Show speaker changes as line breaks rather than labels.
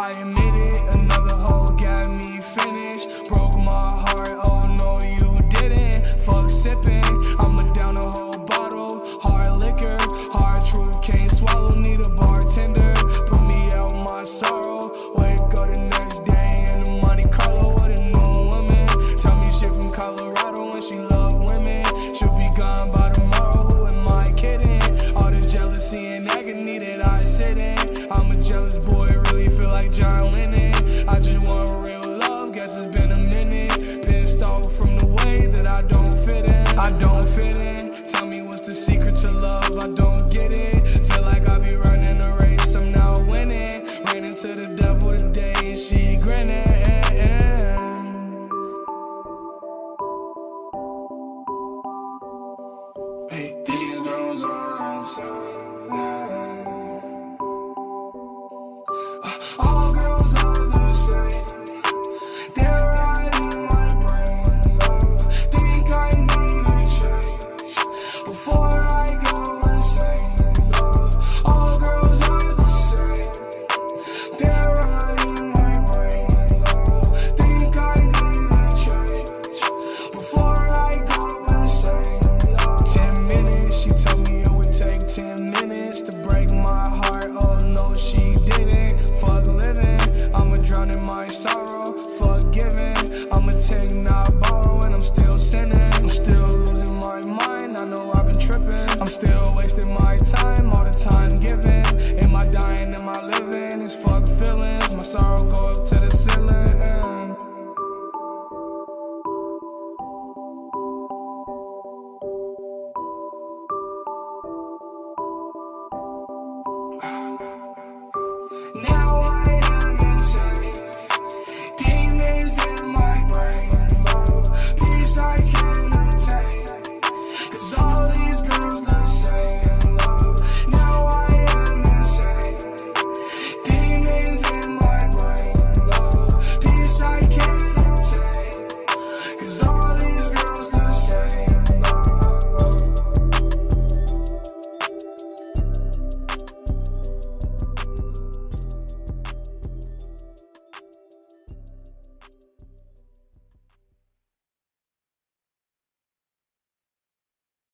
I admit it, another hoe got me finished. Broke my heart, oh no you didn't. Fuck sipping, I'ma down a whole bottle. Hard liquor, hard truth, can't swallow. Need a bartender, put me out my sorrow. Wake up the next day in the Monte Carlo with a new woman. Tell me shit from Colorado and she love women. She'll be gone by tomorrow, who am I kidding? All this jealousy and agony that I sit in. I'm a jealous boy, really feel like John Lennon. I just want real love, guess it's been a minute. Pissed off from the way that I don't fit in. I don't fit in, tell me what's the secret to love, I don't get it. Feel like I be running a race, I'm now winning. Ran into the devil today and she grinning. Hey, these girls are inside. All girls are the same. They're right in my brain, love. Think I need a change before I go insane, love. All girls are the same. They're right in my brain, love. Think I need a change before I go insane, love. 10 minutes, she told me it would take 10 minutes to break my heart. Oh no, she didn't. Fuck living, I'ma drown in my sorrow. Fuck giving, I'ma take not borrow, and I'm still sinning. I'm still losing my mind, I know I've been tripping. I'm still wasting my time, all the time given. Am I dying, am I living? It's fuck feelings, my sorrow goes